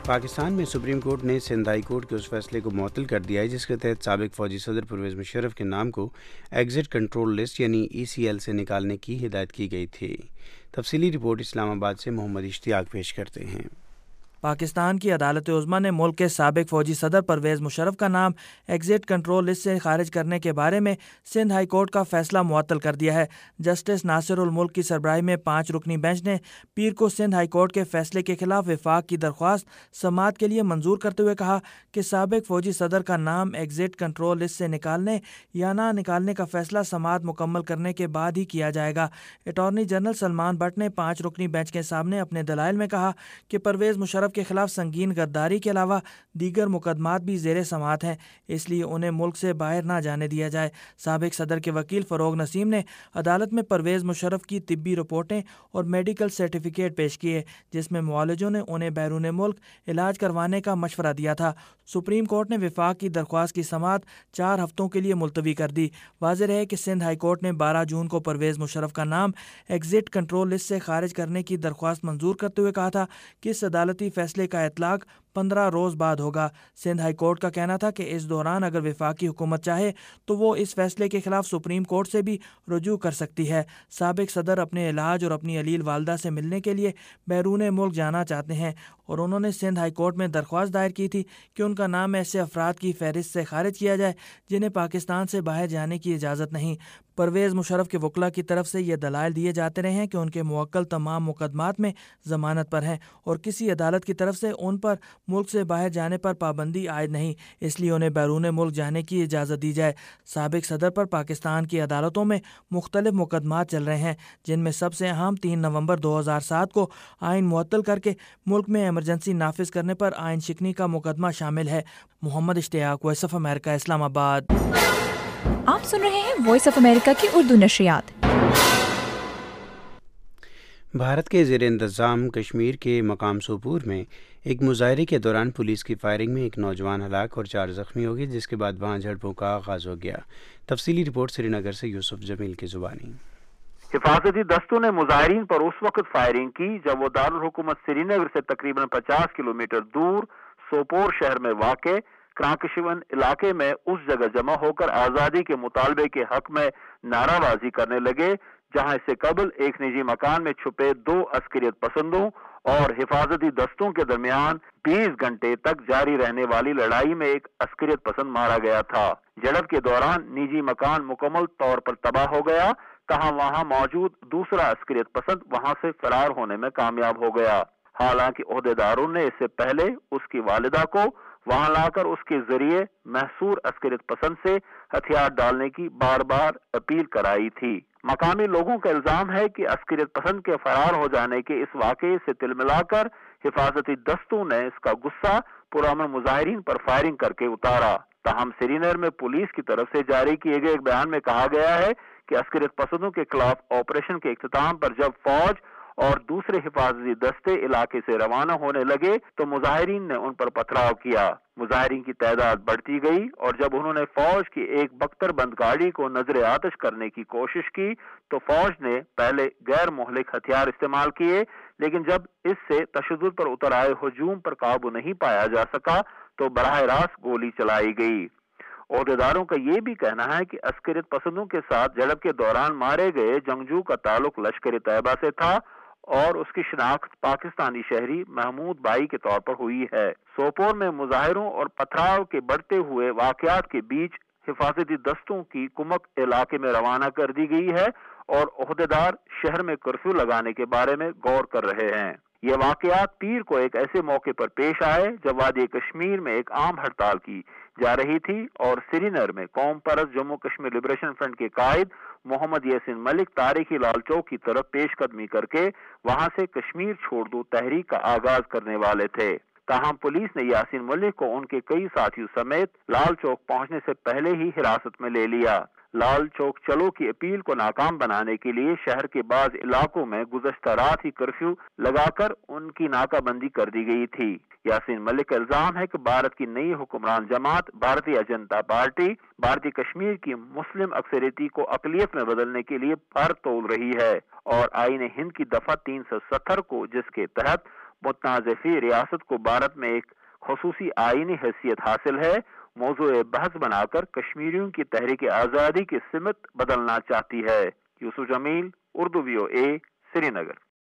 پاکستان میں supreme court نے Sindh high court کے اس فیصلے کو معطل کر دیا ہے جس کے تحت سابق فوجی صدر پرویز مشرف کے نام کو ایگزٹ کنٹرول لسٹ یعنی ECL سے نکالنے کی ہدایت کی گئی تھی۔ تفصیلی رپورٹ اسلام آباد سے محمد اشتیاق پیش کرتے ہیں۔ پاکستان کی عدالت عظمیٰ نے ملک کے سابق فوجی صدر پرویز مشرف کا نام ایگزٹ کنٹرول لسٹ سے خارج کرنے کے بارے میں سندھ ہائی کورٹ کا فیصلہ معطل کر دیا ہے۔ جسٹس ناصر الملک کی سربراہی میں 5 رکنی بینچ نے پیر کو سندھ ہائی کورٹ کے فیصلے کے خلاف وفاق کی درخواست سماعت کے لیے منظور کرتے ہوئے کہا کہ سابق فوجی صدر کا نام ایگزٹ کنٹرول لسٹ سے نکالنے یا نہ نکالنے کا فیصلہ سماعت مکمل کرنے کے بعد ہی کیا جائے گا۔ اٹارنی جنرل سلمان بٹ نے 5 رکنی بینچ کے سامنے اپنے دلائل میں کہا کہ پرویز مشرف کے خلاف سنگین غداری کے علاوہ دیگر مقدمات بھی زیر سماعت ہیں، اس لیے انہیں ملک سے باہر نہ جانے دیا جائے۔ سابق صدر کے وکیل فروغ نسیم نے عدالت میں پرویز مشرف کی طبی رپورٹیں اور میڈیکل سرٹیفکیٹ پیش کیے جس میں معالجوں نے انہیں بیرون ملک علاج کروانے کا مشورہ دیا تھا۔ سپریم کورٹ نے وفاق کی درخواست کی سماعت 4 ہفتوں کے لیے ملتوی کر دی۔ واضح ہے کہ سندھ ہائی کورٹ نے 12 جون کو پرویز مشرف کا نام ایگزٹ کنٹرول لسٹ سے خارج کرنے کی درخواست منظور کرتے ہوئے کہا تھا کہ اس عدالتی فیصلے کا اطلاق 15 روز بعد ہوگا۔ سندھ ہائی کورٹ کا کہنا تھا کہ اس دوران اگر وفاقی حکومت چاہے تو وہ اس فیصلے کے خلاف سپریم کورٹ سے بھی رجوع کر سکتی ہے۔ سابق صدر اپنے علاج اور اپنی علیل والدہ سے ملنے کے لیے بیرون ملک جانا چاہتے ہیں اور انہوں نے سندھ ہائی کورٹ میں درخواست دائر کی تھی کہ ان کا نام ایسے افراد کی فہرست سے خارج کیا جائے جنہیں پاکستان سے باہر جانے کی اجازت نہیں۔ پرویز مشرف کے وکلاء کی طرف سے یہ دلائل دیے جاتے رہے ہیں کہ ان کے موکل تمام مقدمات میں ضمانت پر ہیں اور کسی عدالت کی طرف سے ان پر ملک سے باہر جانے پر پابندی عائد نہیں، اس لیے انہیں بیرون ملک جانے کی اجازت دی جائے۔ سابق صدر پر پاکستان کی عدالتوں میں مختلف مقدمات چل رہے ہیں جن میں سب سے اہم 3 نومبر 2007 کو آئین معطل کر کے ملک میں ایمرجنسی نافذ کرنے پر آئین شکنی کا مقدمہ شامل ہے۔ محمد اشتیاق، وائس آف امریکہ، اسلام آباد۔ آپ سن رہے ہیں وائس آف امریکہ کی اردو نشریات۔ بھارت کے زیر انتظام کشمیر کے مقام سوپور میں ایک مظاہرے کے دوران پولیس کی فائرنگ میں ایک نوجوان ہلاک اور 4 زخمی ہو گئے جس کے بعد وہاں جھڑپوں کا آغاز ہو گیا۔ تفصیلی رپورٹ سری نگر سے یوسف جمیل کی زبانی۔ حفاظتی دستوں نے مظاہرین پر اس وقت فائرنگ کی جب وہ دارالحکومت سری نگر سے تقریباً 50 کلومیٹر دور سوپور شہر میں واقع کرانکشون علاقے میں اس جگہ جمع ہو کر آزادی کے مطالبے کے حق میں نعرہ بازی کرنے لگے جہاں اس سے قبل ایک نجی مکان میں چھپے 2 عسکریت پسندوں اور حفاظتی دستوں کے درمیان 20 گھنٹے تک جاری رہنے والی لڑائی میں ایک عسکریت پسند مارا گیا تھا۔ جھڑپ کے دوران نجی مکان مکمل طور پر تباہ ہو گیا، تاہم وہاں موجود دوسرا عسکریت پسند وہاں سے فرار ہونے میں کامیاب ہو گیا۔ حالانکہ عہدیداروں نے اس سے پہلے اس کی والدہ کو وہاں لا کر اس کے ذریعے محصور عسکریت پسند سے ہتھیار ڈالنے کی بار بار اپیل کرائی تھی۔ مقامی لوگوں کا الزام ہے کہ عسکریت پسند کے فرار ہو جانے کے اس واقعے سے تل ملا کر حفاظتی دستوں نے اس کا غصہ پرامن مظاہرین پر فائرنگ کر کے اتارا۔ تاہم سری نگر میں پولیس کی طرف سے جاری کیے گئے ایک بیان میں کہا گیا ہے کہ عسکریت پسندوں کے خلاف آپریشن کے اختتام پر جب فوج اور دوسرے حفاظتی دستے علاقے سے روانہ ہونے لگے تو مظاہرین نے ان پر پتھراؤ کیا۔ مظاہرین کی تعداد بڑھتی گئی اور جب انہوں نے فوج کی ایک بختر بند گاڑی کو نظر آتش کرنے کی کوشش کی تو فوج نے پہلے غیر مہلک ہتھیار استعمال کیے، لیکن جب اس سے تشدد پر اتر آئے ہجوم پر قابو نہیں پایا جا سکا تو براہ راست گولی چلائی گئی۔ عہدیداروں کا یہ بھی کہنا ہے کہ عسکریت پسندوں کے ساتھ جھڑپ کے دوران مارے گئے جنگجو کا تعلق لشکر طیبہ سے تھا اور اس کی شناخت پاکستانی شہری محمود بائی کے طور پر ہوئی ہے۔ سوپور میں مظاہروں اور پتھراؤ کے بڑھتے ہوئے واقعات کے بیچ حفاظتی دستوں کی کمک علاقے میں روانہ کر دی گئی ہے اور عہدیدار شہر میں کرفیو لگانے کے بارے میں غور کر رہے ہیں۔ یہ واقعات پیر کو ایک ایسے موقع پر پیش آئے جب وادی کشمیر میں ایک عام ہڑتال کی جا رہی تھی اور سری نگر میں قوم پرست جموں کشمیر لبریشن فرنٹ کے قائد محمد یاسین ملک تاریخی لال چوک کی طرف پیش قدمی کر کے وہاں سے کشمیر چھوڑ دو تحریک کا آغاز کرنے والے تھے۔ تاہم پولیس نے یاسین ملک کو ان کے کئی ساتھیوں سمیت لال چوک پہنچنے سے پہلے ہی حراست میں لے لیا۔ لال چوک چلو کی اپیل کو ناکام بنانے کے لیے شہر کے بعض علاقوں میں گزشتہ رات ہی کرفیو لگا کر ان کی ناکہ بندی کر دی گئی تھی۔ یاسین ملک کا الزام ہے کہ بھارت کی نئی حکمران جماعت بھارتیہ جنتا پارٹی بھارتی کشمیر کی مسلم اکثریتی کو اقلیت میں بدلنے کے لیے پر تول رہی ہے اور آئین ہند کی دفعہ 370 کو جس کے تحت متنازع فی ریاست کو بھارت میں ایک خصوصی آئینی حیثیت حاصل ہے موضوع بحث بنا کر کشمیریوں کی تحریک آزادی کی سمت بدلنا چاہتی ہے۔ Yusuf Jamil, Urdu VOA، Srinagar.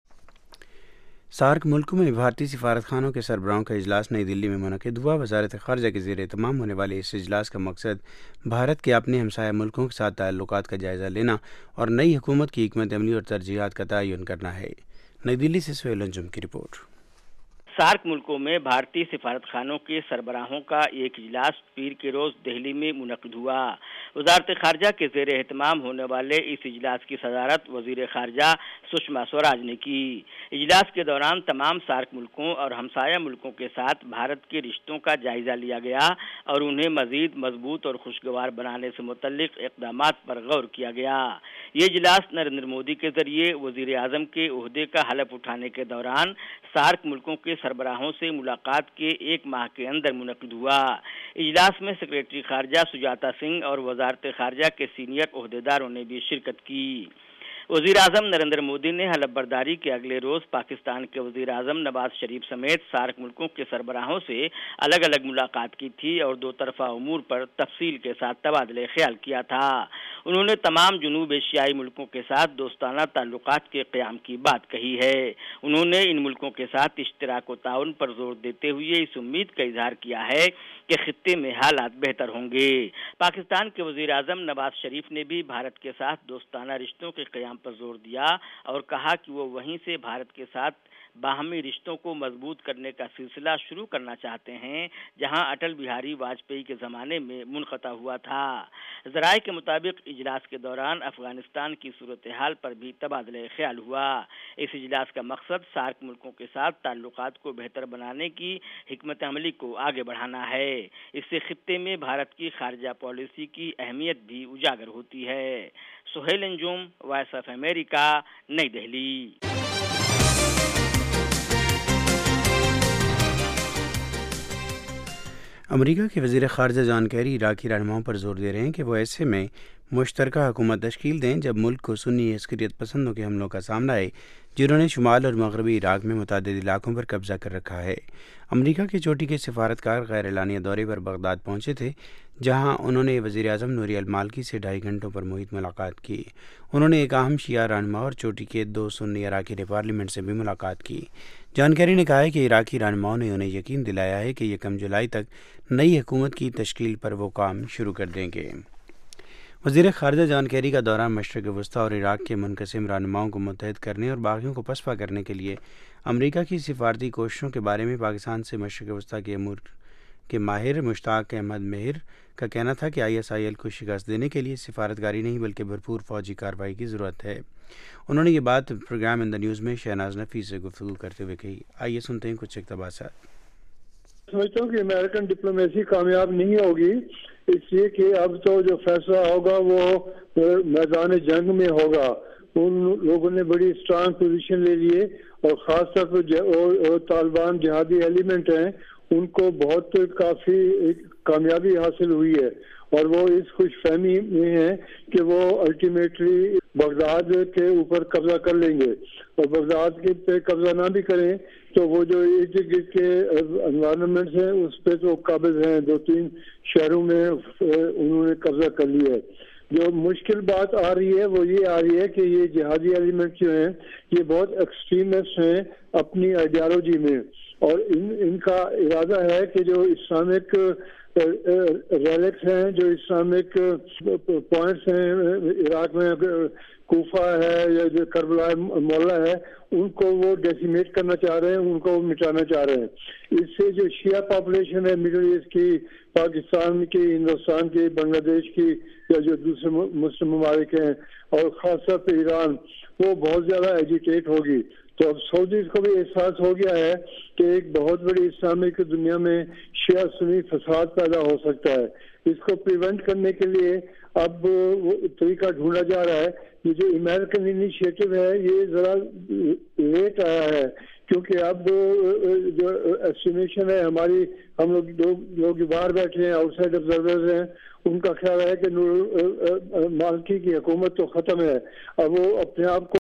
سارک ملکوں میں بھارتی سفارت خانوں کے سربراہوں کا اجلاس نئی دلی میں منعقد ہوا۔ وزارت خارجہ کے زیر اہتمام ہونے والے اس اجلاس کا مقصد بھارت کے اپنے ہمسایہ ملکوں کے ساتھ تعلقات کا جائزہ لینا اور نئی حکومت کی حکمت عملی اور ترجیحات کا تعین کرنا ہے۔ نئی دلی سے سہیل انجم کی رپورٹ۔ سارک ملکوں میں بھارتی سفارت خانوں کے سربراہوں کا ایک اجلاس پیر کے روز دہلی میں منعقد ہوا۔ وزارت خارجہ کے زیر اہتمام ہونے والے اس اجلاس کی صدارت وزیر خارجہ سشما سوراج نے کی۔ اجلاس کے دوران تمام سارک ملکوں اور ہمسایہ ملکوں کے ساتھ بھارت کے رشتوں کا جائزہ لیا گیا اور انہیں مزید مضبوط اور خوشگوار بنانے سے متعلق اقدامات پر غور کیا گیا۔ یہ اجلاس نریندر مودی کے ذریعے وزیر اعظم کے عہدے کا حلف اٹھانے کے دوران سارک ملکوں کے سربراہوں سے ملاقات کے ایک ماہ کے اندر منعقد ہوا۔ اجلاس میں سیکریٹری خارجہ سجاتا سنگھ اور وزارت خارجہ کے سینئر عہدیداروں نے بھی شرکت کی۔ وزیر اعظم نریندر مودی نے حلف برداری کے اگلے روز پاکستان کے وزیر اعظم نواز شریف سمیت سارک ملکوں کے سربراہوں سے الگ الگ ملاقات کی تھی اور دو طرفہ امور پر تفصیل کے ساتھ تبادلہ خیال کیا تھا۔ انہوں نے تمام جنوب ایشیائی ملکوں کے ساتھ دوستانہ تعلقات کے قیام کی بات کہی ہے۔ انہوں نے ان ملکوں کے ساتھ اشتراک و تعاون پر زور دیتے ہوئے اس امید کا اظہار کیا ہے کہ خطے میں حالات بہتر ہوں گے۔ پاکستان کے وزیر اعظم نواز شریف نے بھی بھارت کے ساتھ دوستانہ رشتوں کے قیام پر زور دیا اور کہا کہ وہ وہیں سے بھارت کے ساتھ باہمی رشتوں کو مضبوط کرنے کا سلسلہ شروع کرنا چاہتے ہیں جہاں اٹل بہاری واجپئی کے زمانے میں منقطع ہوا تھا۔ ذرائع کے مطابق اجلاس کے دوران افغانستان کی صورتحال پر بھی تبادلہ خیال ہوا۔ اس اجلاس کا مقصد سارک ملکوں کے ساتھ تعلقات کو بہتر بنانے کی حکمت عملی کو آگے بڑھانا ہے۔ اس سے خطے میں بھارت کی خارجہ پالیسی کی اہمیت بھی اجاگر ہوتی ہے۔ Sohail Anjum, voice of America, New Delhi. امریکہ کے وزیر خارجہ جان کیری عراقی رہنماؤں پر زور دے رہے ہیں کہ وہ ایسے میں مشترکہ حکومت تشکیل دیں جب ملک کو سنی عسکریت پسندوں کے حملوں کا سامنا ہے جنہوں نے شمال اور مغربی عراق میں متعدد علاقوں پر قبضہ کر رکھا ہے۔ امریکہ کے چوٹی کے سفارتکار غیر اعلانیہ دورے پر بغداد پہنچے تھے جہاں انہوں نے وزیر اعظم نوری المالکی سے 2.5 گھنٹوں پر محیط ملاقات کی۔ انہوں نے ایک اہم شیعہ رہنما اور چوٹی کے 2 سنی اراکین پارلیمنٹ سے بھی ملاقات کی۔ جان کیری نے کہا ہے کہ عراقی رہنماؤں نے انہیں یقین دلایا ہے کہ یکم جولائی تک نئی حکومت کی تشکیل پر وہ کام شروع کر دیں گے۔ وزیر خارجہ جان کیری کا دورہ مشرق وسطیٰ اور عراق کے منقسم رہنماؤں کو متحد کرنے اور باغیوں کو پسپا کرنے کے لیے امریکہ کی سفارتی کوششوں کے بارے میں پاکستان سے مشرق وسطیٰ کے امور کے ماہر مشتاق احمد مہر کا کہنا تھا کہ ISIL کو شکست دینے کے لیے سفارتکاری نہیں بلکہ بھرپور فوجی کارروائی کی ضرورت ہے۔ انہوں نے یہ بات پروگرام ان دا نیوز میں شہناز نفیس سے گفتگو کرتے ہوئے کہی۔ آئیے سنتے ہیں کچھ اقتباسات۔ سمجھتا ہوں کہ امریکن ڈپلومیسی کامیاب نہیں ہوگی، اس لیے کہ اب تو جو فیصلہ ہوگا وہ میدان جنگ میں ہوگا۔ ان لوگوں نے بڑی اسٹرانگ پوزیشن لے لیے اور خاص طور پر طالبان جہادی ایلیمنٹ ہیں ان کو بہت کافی کامیابی حاصل ہوئی ہے اور وہ اس خوش فہمی میں ہیں کہ وہ الٹیمیٹلی بغداد کے اوپر قبضہ کر لیں گے، اور بغداد کے پہ قبضہ نہ بھی کریں تو وہ جو ارد گرد کے انوائرمنٹس ہیں اس پہ تو قابض ہیں۔ 2-3 شہروں میں انہوں نے قبضہ کر لیا ہے۔ جو مشکل بات آ رہی ہے وہ یہ آ رہی ہے کہ یہ جہادی ایلیمنٹ جو ہیں یہ بہت ایکسٹریمسٹ ہیں اپنی آئیڈیالوجی میں، اور ان کا ارادہ ہے کہ جو اسلامک ریلکس ہیں، جو اسلامک پوائنٹس ہیں عراق میں، کوفہ ہے یا جو کربلا مولا ہے، ان کو وہ ڈیسیمیٹ کرنا چاہ رہے ہیں، ان کو مٹانا چاہ رہے ہیں۔ اس سے جو شیعہ پاپولیشن ہے مڈل ایسٹ کی، پاکستان کی، ہندوستان کی، بنگلہ دیش کی یا جو دوسرے مسلم ممالک ہیں اور خاص طور پہ ایران، وہ بہت زیادہ ایجیٹیٹ ہوگی۔ تو اب سعودیز کو بھی احساس ہو گیا ہے کہ ایک بہت بڑی اسلامک دنیا میں شیعہ سنی فساد پیدا ہو سکتا ہے۔ اس کو پریونٹ کرنے کے لیے اب طریقہ ڈھونڈا جا رہا ہے۔ یہ جو امریکن انیشیٹو ہے یہ ذرا لیٹ آیا ہے کیونکہ اب جو ایسٹیمیشن ہے ہماری، ہم لوگ باہر بیٹھے ہیں، آؤٹ سائڈ آبزرورز ہیں، ان کا خیال ہے کہ مالکی کی حکومت تو ختم ہے، اب وہ اپنے آپ کو